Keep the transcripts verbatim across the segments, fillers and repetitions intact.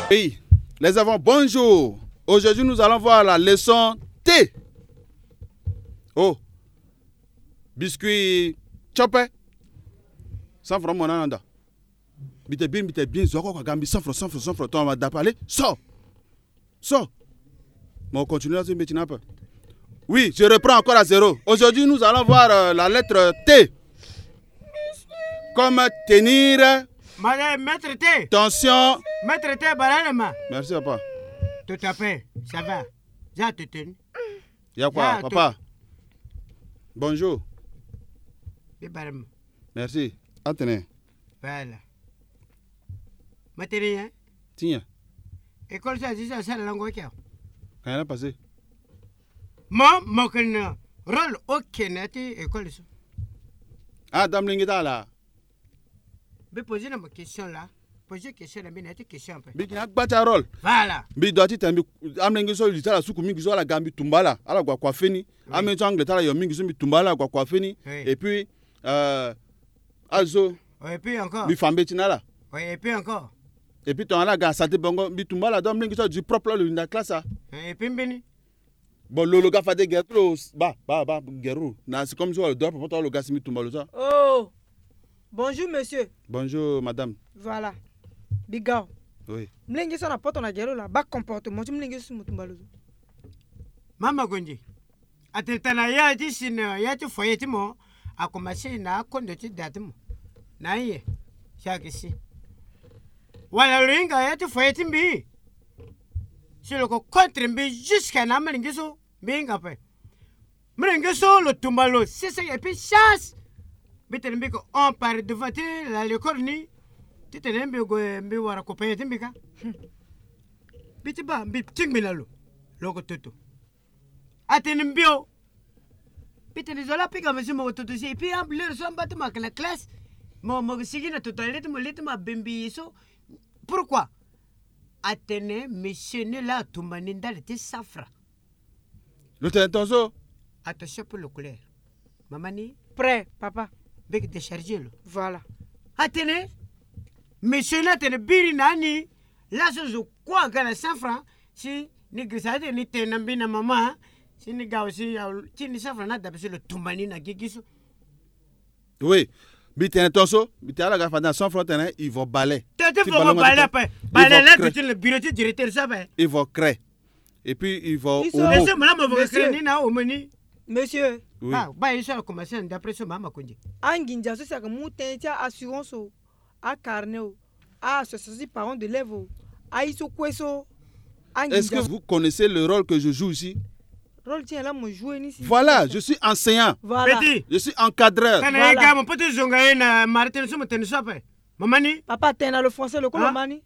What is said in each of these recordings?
Oui, les enfants, bonjour. Aujourd'hui, nous allons voir la leçon T. Oh, biscuit chopé. Sans francs, mon ananda. Bite bien, bite bien, zoko kwa gambi, sans francs, sans francs, sans francs, on va d'appeler. Sors, sors. Mais on continue là, c'est un peu. Oui, je reprends encore à zéro. Aujourd'hui, nous allons voir euh, la lettre T. Comme tenir. Madame, maître T. Tension. Maître T, banane. Merci, papa. Tout à fait, ça va. J'ai te tenu. Y'a quoi, papa? Bonjour. Merci. Attendez. Voilà. Maintenant, hein? Tiens. École, ça, c'est ça, c'est la langue. Quand elle a passé? Moi, mon rôle au Kennedy, école. Ah, dame Lingita là. Mais posez une question là. Posez une question là, mais une question un peu. Mais qui a pas ta rôle. Voilà. Mais doit être un peu. Amlengi so il tala suku mingi so la gambi tumbala ala kwa kwa feni. Ame so angle tala yo mingi so mi tumbala kwa kwa feni. Et puis euh also. Et puis encore. Mi fambe tinala. Oui, et puis encore. Et puis ton ala ga sate bongo mi tumbala dom mingi so du propre le na classe. Et puis beni. Bon lolo ga fade guerre ba ba ba guerre. Na c'est comme ça le doit pour le gars mi tumbalo ça. Oh. Bonjour monsieur. Bonjour madame. Voilà. Bigao. Oui. Mlengi sana poto na gero la ba comportement tu mlengi su mutumbalo. Mama Gondi. Atetana ya ti sino ya ti foyeti mo a commencé na kondo ti datimo. Na ye. Chaque si. Wala ringa ya ti foyeti mbi. Si le ko contre mbi jusqu'à na mlengi so mbinga pe. Mlengi so le tumbalo c'est ça et puis chasse. Bite mbi ko on part devant la l'école ni. Tu te n'aimes pas me voir accompagner Timbika? Bitiba, bit Timbinalo, logo toto. Atenembio. Bite les Olympiques, monsieur Mototo, et puis un bleu, son bâtiment que la classe. Mon mosigine a totalité, mon lit, ma bimbi, so. Pourquoi? Atene, monsieur ne la tumaninda le safra. Le tentoso? Attention pour le couleur. Mamani? Prêt, papa. Bec déchargé. Voilà. Atene? Monsieur Nathan Biri Nani, là je crois qu'à cent francs, si ni grisade ni tenambina maman, si ni gars aussi, si ni cent francs, n'a d'abord le tumbani na gigiso. Oui, bite un tonso, bite à la gaffe dans cent francs, ils vont balayer. T'es pour balayer, balayer là, tu le bureau du directeur, ça va. Ils vont créer. Et puis ils vont. Monsieur, madame, vous créez ni na au menu. Monsieur. Oui. Ah, bah, il s'est commencé d'après ce maman Kondi. Anginja, c'est que moutin, assurance. À carnet, à association parents de l'élève, à iso kweso. Est-ce que vous connaissez le rôle que je joue ici? Rôle tient là, moi jouer ici. Voilà, je suis enseignant. Voilà. Petit. Je suis encadreur. Quand les gars, mon petit zongaye na Martin sur mon tennis après. Mamani. Papa, t'es dans le français, le colomani.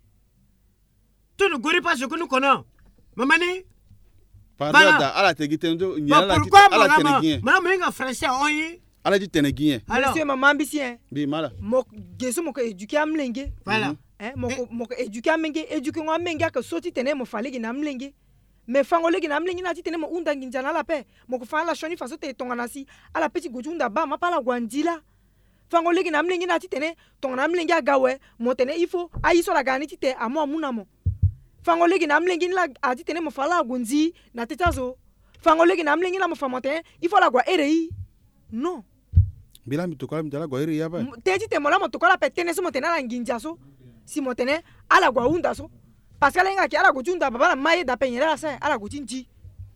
Tu ne gourris pas ce que nous connaissons. Mamani. Pardon, à la tegitendo, il y a la pourquoi maman? Maman, il y a français, on y. Ala dit Ténéguien. Monsieur, maman ambitien. Bi mala. Mo geso mo ko éduquer am lenge. Voilà. Hein, mo ko mo ko éduquer am lenge, éduquer ngo am lenge ka soti tene mo fale gina am lenge. Mais fango legi na am lenge na ti tene mo unda nginjana la pe. Mo ko fa la shoni faso te tonga na si ala petit gojunda ba ma pala gwandila. Fango legi na am lenge na ti tene tonga na am lenge agawe mo tene ifo ayi so la gani ti te amo amuna mo. Fango legi na am lenge la a ti tene mo fala gonzi na tetazo. Fango legi na am lenge la mo famote ifo la gwa erei. Non. Bila mitokola mitala kwa iri yaba. Teji te mola motokola pe tene so motena la nginja so. Si motene ala gwa unda so. Parce que lenga ki ala go junda baba la maye da penyera la sa ala go tinji.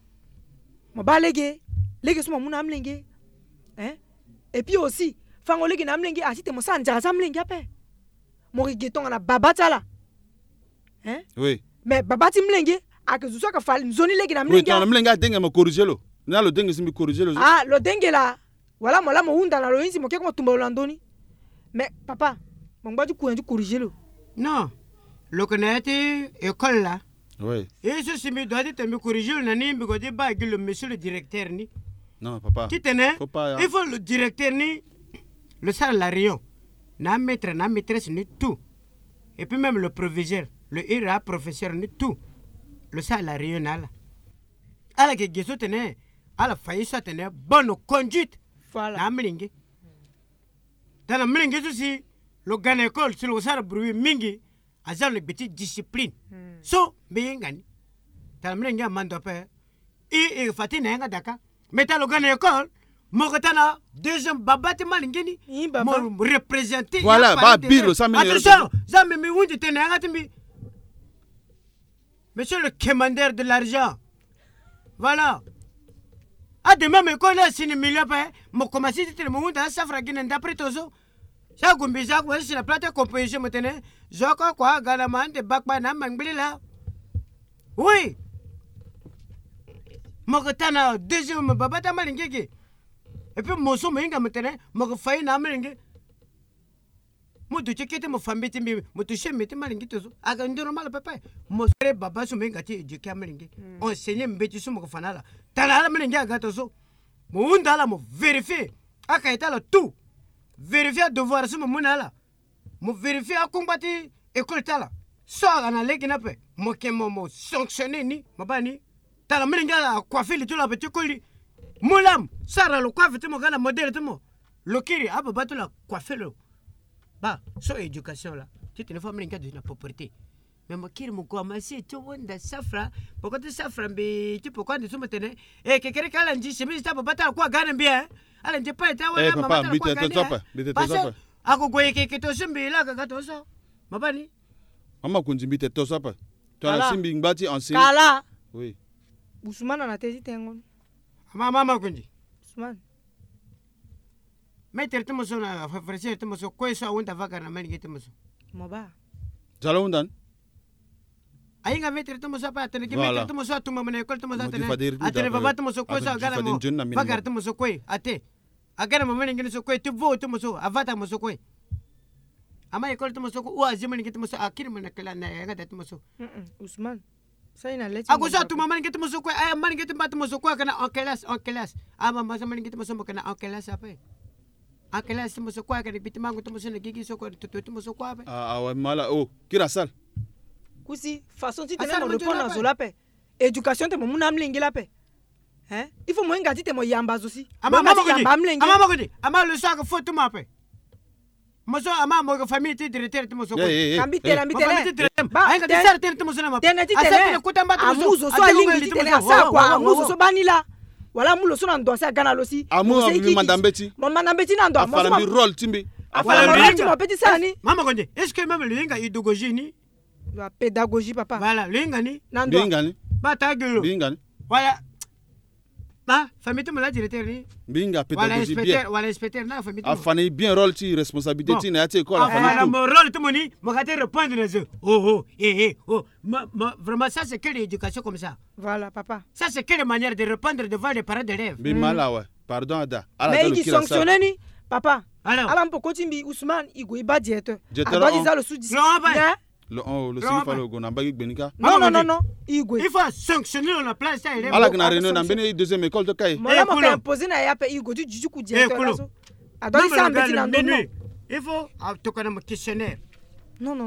Mo ba lege, lege so mo muna amlenge. Hein? Et puis aussi, fango lege na amlenge asite mo sanja sa amlenge pe. Mo rigeton na baba tala. Hein? Oui. Mais baba ti mlenge a que so ka fal nzoni lege na amlenge. Oui, ton amlenge dengue mo corriger lo. Na lo dengue simi corriger lo. Ah, lo dengue la. Voilà, moi là, mon hunda na loinsi, mon keko tumba landoni. Mais papa, mon badi kuendu corriger lo. Non, le connaître école là. Oui. Et ce c'est me doit être me corriger le nani, me godé ba le monsieur le directeur ni. Non, papa. Tu tenais. Papa. Il faut le directeur ni le salarié. Na maître, na maîtresse ni tout. Et puis même le proviseur, le I R A professeur ni tout. Le salarié na là. À la que gesso tenait, à la faillite ça tenait bonne conduite. Voilà. Na mlingi. Dans la mlingi aussi, le gan école sur le sar bruit mingi aza le petit discipline so mbingani tala mlenga mando pe i i fatina yanga daka meta lo gana école moko tana deuxième babati malingini Hi, baba. mo représenter Voilà, ba biro ça me attention ça me mi wundi tena yanga timbi monsieur le commandeur de l'argent voilà a demain me kola sini million pa mo commencer tete mo wunda safra gine d'après tozo sa gumbi sa ko si la plate composition motene joko kwa gala man de bakba na mangbila oui mo ko tana deuxième babata malingeki et puis mo so menga motene mo ko fay na malinge mo du chekete mo fambiti mi mo tu shemete malingi tozo aga ndoro mal papa mo sere baba so menga ti du kamalinge on seigne mbeti so mo ko fanala tala la malingi aga tozo mo unda la mo vérifier aka etala tout vérifier devoir so mo munala mo vérifier akombati école tala so aga na legi na pe mo ke mo mo sanctionner ni mo bani tala malingi la coiffer tout la petit coli mulam sara lo coiffer tout mo gana modèle tout mo lokiri aba batu la coiffer lo ba so éducation là tu te ne fais pas de la pauvreté mais moi qui me commencer tout wanda safra pourquoi tu safra be tu pourquoi tu me tenais et que quelqu'un a dit c'est mais ça pas ta quoi gagne bien alors tu pas ta Eh papa, bite te topa, bite te topa. ako goye ke ke to simbi la ka to so mabani Mama kunzi bite to topa. Tu Kala. as simbi ngati en sim. Kala. Oui. Ousmane ana tezi tengon. mama mama kunji Ousmane. mais tu me so na frère tu me so quoi ça wanda vaca na mali tu me so Moba. Jalo undan. ainga mettre tu me so pa tene que Voilà. mettre tu me so tu me mene école tu me so Mo di tene fader di atene da- baba tu me so quoi ça Ave- gana di mo fader jeune na minimum. vaca tu me so quoi ate agana mo mene ngene so quoi tu vo tu me so avata mo so quoi ama école tu me so ou azima ngene tu me so akiri mo na kala na yanga tu me so Ousmane. Ça ina leti. ako sa tu mama ngene tu me so quoi ay man ngene tu me so quoi kana en classe en classe ama mama man ngene tu me so kana en classe après en classe tu me so quoi kana bitimangu tu me so na gigi so quoi tu tu me so quoi Ah ah ouais mala oh, kira sal. Kusi façon si Ah, tene ça, mo le répondre Dieu à là, zola pe. Éducation te mo muna mlengi la pe. Hein? Il faut mo ngati te mo yamba aussi. ama mama ko yamba mlengi. ama mama ko ama le sac photo ma pe mo so ama mo ko famille ti directeur tu me so quoi Eh eh eh. Kambi eh. tela mi Ma famille ti tele. directeur Ba, ay nga ti ten- sar tu me so na ma Tena ti Asa tele. tene kuta mba tu me so Amuzo so Ate alingi ngeli ti tu me tele so. asa Wow, kwa wow, amuzo wow. so bani la. Wala mulo so na ndo sa gana losi. Amu Mo se mi iki mandambeti. Mo mandambeti na ndo. Afala mi role timbi. Afala Afala mi mi role mo petit sani. Mama konje, est-ce que même le linga idéologie ni La pédagogie papa. voilà le linga ni Na ndo. Bingani. ba ta gueule Bingani. voilà ba famille tu me la directeur ni Binga voilà pédagogie bien. inspecteur voilà inspecteur na famille tu Afana bien role ti responsabilité Bon. ti na ti école voilà afana tout. mon rôle tu me ni mo ka te répondre les yeux oh oh eh eh oh ma, ma, vraiment ça c'est quelle éducation comme ça Voilà papa. ça c'est quelle manière de répondre devant les parents d'élèves Bi mala ouais. Pardon ada. Ala Mais talo il kira sal. sanctionne ni papa. alors Ala mpo kotimbi Ousmane igo iba directeur. Directeur Adwa on. diza le sous dit. Non, bah. Yeah. Le on le Non, sigi bah. falo go na bagi benika. Non non Maman non dit. non. Igo. il faut sanctionner on la place ça élève Ala Bon, kana ah, réunion na sanction. bene deuxième école to kai. Mola mo Coulomb. ka imposer na ya pe igo du juju ku directeur Coulomb. la so. Adwa Même diza le gars, mbeti na le ndo. minuit il faut en tout cas un questionnaire Non non.